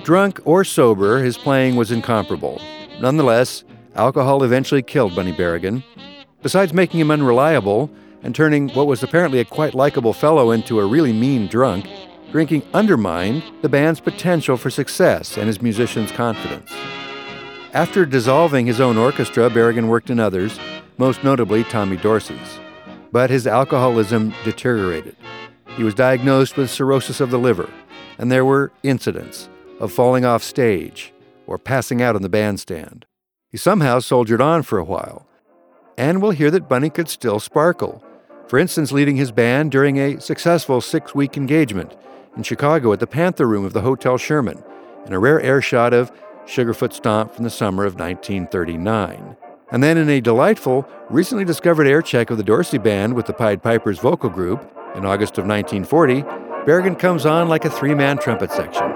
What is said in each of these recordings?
Drunk or sober, his playing was incomparable. Nonetheless, alcohol eventually killed Bunny Berrigan. Besides making him unreliable and turning what was apparently a quite likable fellow into a really mean drunk, drinking undermined the band's potential for success and his musicians' confidence. After dissolving his own orchestra, Berrigan worked in others, most notably Tommy Dorsey's. But his alcoholism deteriorated. He was diagnosed with cirrhosis of the liver, and there were incidents of falling off stage or passing out on the bandstand. He somehow soldiered on for a while, and we'll hear that Bunny could still sparkle, for instance leading his band during a successful 6-week engagement in Chicago at the Panther Room of the Hotel Sherman, in a rare air shot of Sugarfoot Stomp from the summer of 1939. And then in a delightful, recently discovered air check of the Dorsey Band with the Pied Pipers vocal group in August of 1940, Berrigan comes on like a 3-man trumpet section.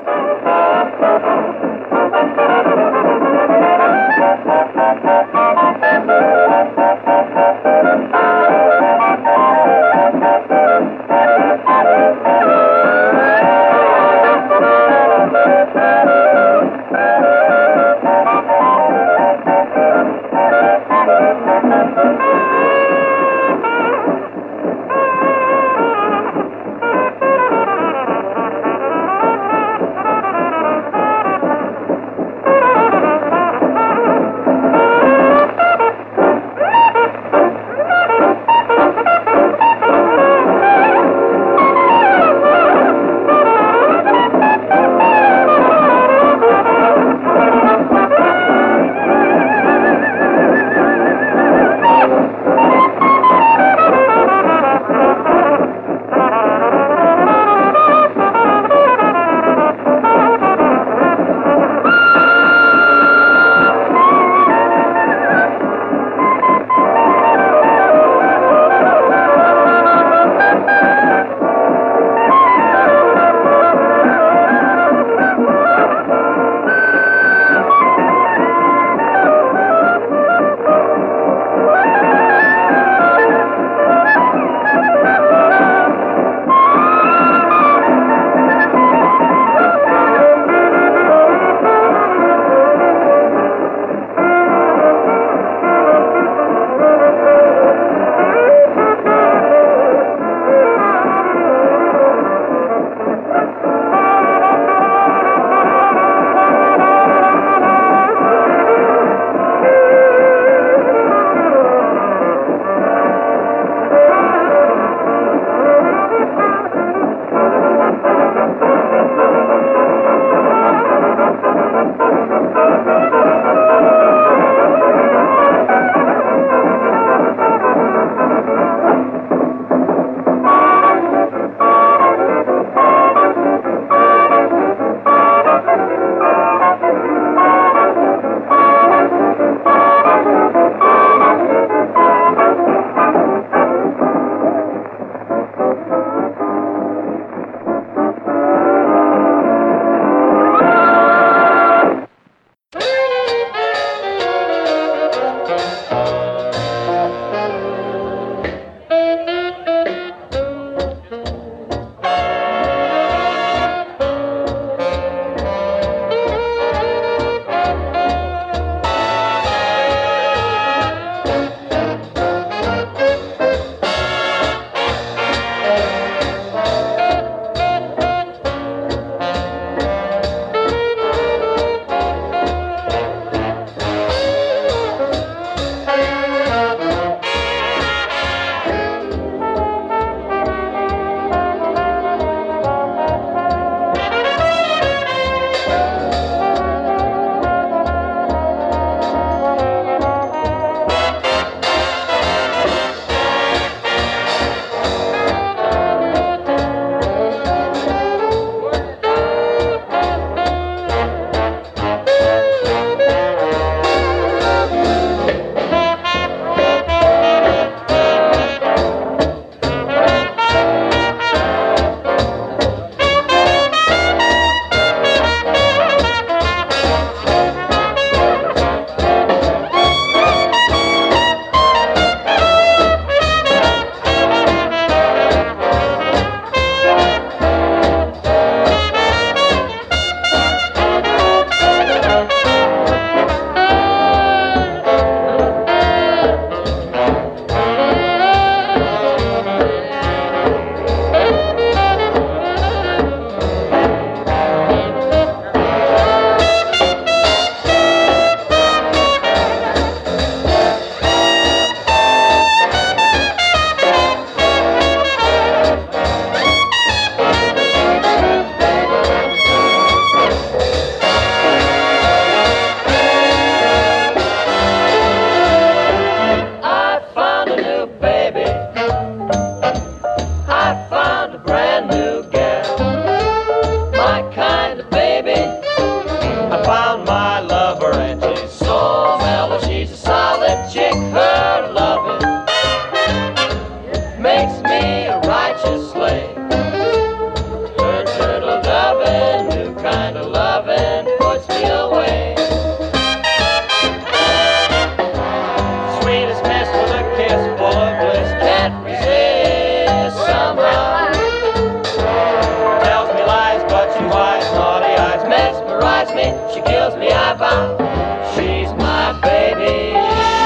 about. She's my baby.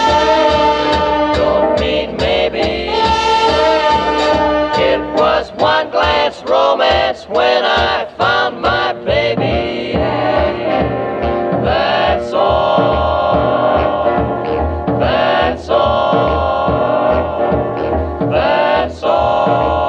Don't mean maybe. It was one glance romance when I found my baby. That's all. That's all. That's all.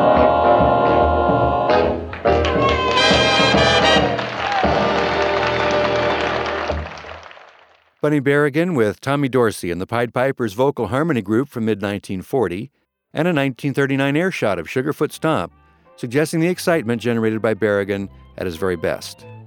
Bunny Berrigan with Tommy Dorsey and the Pied Pipers Vocal Harmony Group from mid-1940, and a 1939 air shot of Sugarfoot Stomp, suggesting the excitement generated by Berrigan at his very best.